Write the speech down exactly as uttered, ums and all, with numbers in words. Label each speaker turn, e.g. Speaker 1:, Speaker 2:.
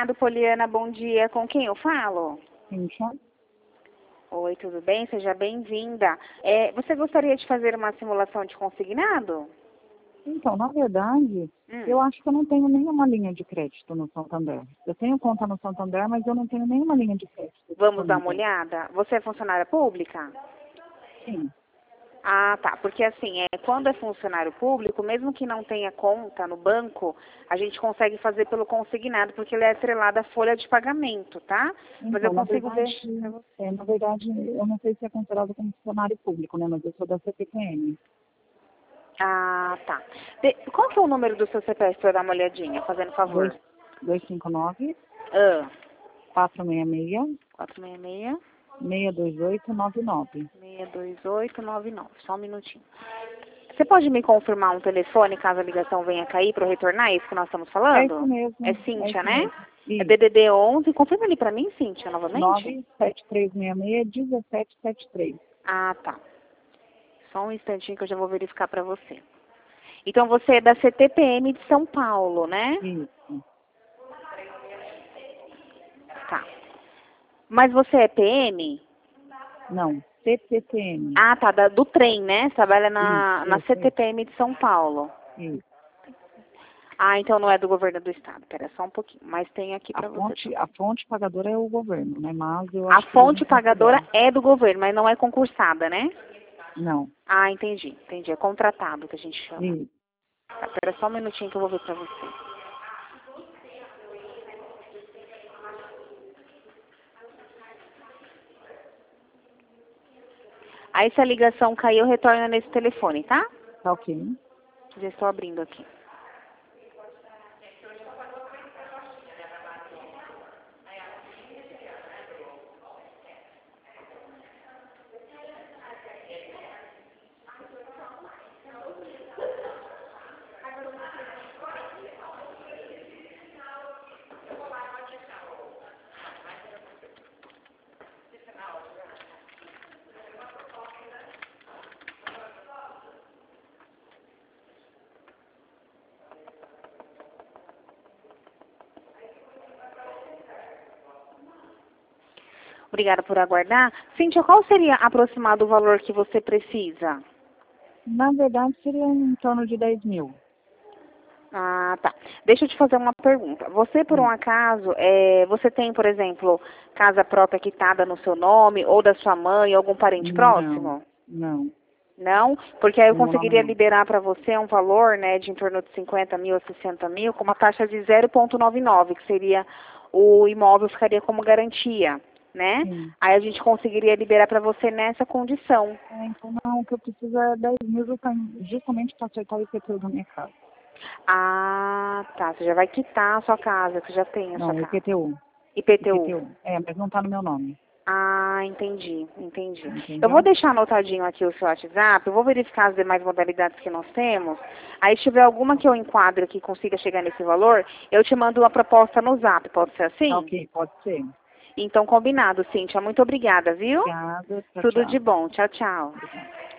Speaker 1: consignado, Poliana, bom dia. Com quem eu falo?
Speaker 2: Cíntia.
Speaker 1: Oi, tudo bem? Seja bem-vinda. É, você gostaria de fazer uma simulação de consignado?
Speaker 2: Então, na verdade,
Speaker 1: Hum.
Speaker 2: eu acho que eu não tenho nenhuma linha de crédito no Santander. Eu tenho conta no Santander, mas eu não tenho nenhuma linha de crédito.
Speaker 1: Vamos dar uma
Speaker 2: disponível.
Speaker 1: olhada? Você é funcionária pública?
Speaker 2: Sim.
Speaker 1: Ah, tá. Porque assim, é, quando é funcionário público, mesmo que não tenha conta no banco, a gente consegue fazer pelo consignado, porque ele é atrelado à folha de pagamento, tá? Mas eu
Speaker 2: Então, na
Speaker 1: consigo ver.
Speaker 2: verdade, é, na verdade, eu não sei se é considerado como funcionário público, né? Mas eu sou da C P Q M.
Speaker 1: Ah, tá. De- Qual que é o número do seu C P F para eu dar uma olhadinha, fazendo favor?
Speaker 2: dois cinco nove,
Speaker 1: Ah,
Speaker 2: quatro seis seis,
Speaker 1: quatro seis seis,
Speaker 2: seis dois oito nove nove.
Speaker 1: seis dois oito nove nove. Só um minutinho. Você pode me confirmar um telefone caso a ligação venha cair para eu retornar isso que nós estamos
Speaker 2: É isso
Speaker 1: falando?
Speaker 2: mesmo.
Speaker 1: É
Speaker 2: É
Speaker 1: Cíntia,
Speaker 2: isso
Speaker 1: né?
Speaker 2: mesmo.
Speaker 1: É
Speaker 2: Isso.
Speaker 1: D D D onze. Confirma ali para mim, Cíntia, novamente.
Speaker 2: nove sete três seis seis, um sete sete três.
Speaker 1: Ah, tá. Só um instantinho que eu já vou verificar para você. Então você é da C T P M de São Paulo, né?
Speaker 2: Isso.
Speaker 1: Tá. Mas você é P M?
Speaker 2: Não, C P T M.
Speaker 1: Ah, tá, da- do trem, né? Você trabalha na,
Speaker 2: Isso,
Speaker 1: na
Speaker 2: isso, isso.
Speaker 1: C T P M de São Paulo.
Speaker 2: isso.
Speaker 1: Ah, então não é do governo do estado. Pera só um pouquinho. Mas tem aqui
Speaker 2: A
Speaker 1: para você.
Speaker 2: fonte, a fonte pagadora é o governo, né? Mas eu
Speaker 1: A
Speaker 2: acho que eles
Speaker 1: fonte
Speaker 2: não
Speaker 1: pagadora
Speaker 2: consideram.
Speaker 1: é do governo, mas não é concursada, né?
Speaker 2: Não.
Speaker 1: Ah, entendi. Entendi. É contratado que a gente chama.
Speaker 2: Isso.
Speaker 1: Tá, pera só um minutinho que eu vou ver para você. Aí se a ligação cair, eu retorno nesse telefone, tá?
Speaker 2: Tá ok.
Speaker 1: Já estou abrindo aqui. Obrigada por aguardar. Cíntia, qual seria aproximado o valor que você precisa?
Speaker 2: Na verdade, seria em torno de dez mil.
Speaker 1: Ah, tá. Deixa eu te fazer uma pergunta. Você, por um
Speaker 2: Hum.
Speaker 1: acaso, é, você tem, por exemplo, casa própria quitada no seu nome, ou da sua mãe, ou algum parente
Speaker 2: Não,
Speaker 1: próximo?
Speaker 2: não.
Speaker 1: Não? Porque aí eu
Speaker 2: No meu nome
Speaker 1: conseguiria
Speaker 2: não.
Speaker 1: liberar para você um valor, né, de em torno de cinquenta mil a sessenta mil, com uma taxa de zero vírgula noventa e nove, que seria o imóvel ficaria como garantia, né?
Speaker 2: Sim.
Speaker 1: Aí a gente conseguiria liberar para você nessa condição.
Speaker 2: É, então, não, o que eu preciso é dez mil justamente justamente para acertar o I P T U da minha casa.
Speaker 1: Ah, tá. Você já vai quitar a sua casa, que já tem a sua
Speaker 2: Não,
Speaker 1: casa.
Speaker 2: I P T U.
Speaker 1: I P T U.
Speaker 2: I P T U. É, mas não tá no meu nome.
Speaker 1: Ah, entendi, entendi. Eu vou
Speaker 2: Entendeu?
Speaker 1: deixar anotadinho aqui o seu WhatsApp, eu vou verificar as demais modalidades que nós temos. Aí, se tiver alguma que eu enquadro que consiga chegar nesse valor, eu te mando uma proposta no Zap, pode ser
Speaker 2: Tá
Speaker 1: assim?
Speaker 2: ok, pode ser.
Speaker 1: Então, combinado, Cíntia. Muito obrigada, viu?
Speaker 2: Obrigada. Tchau,
Speaker 1: Tudo de
Speaker 2: tchau.
Speaker 1: bom. Tchau, tchau.
Speaker 2: Obrigada.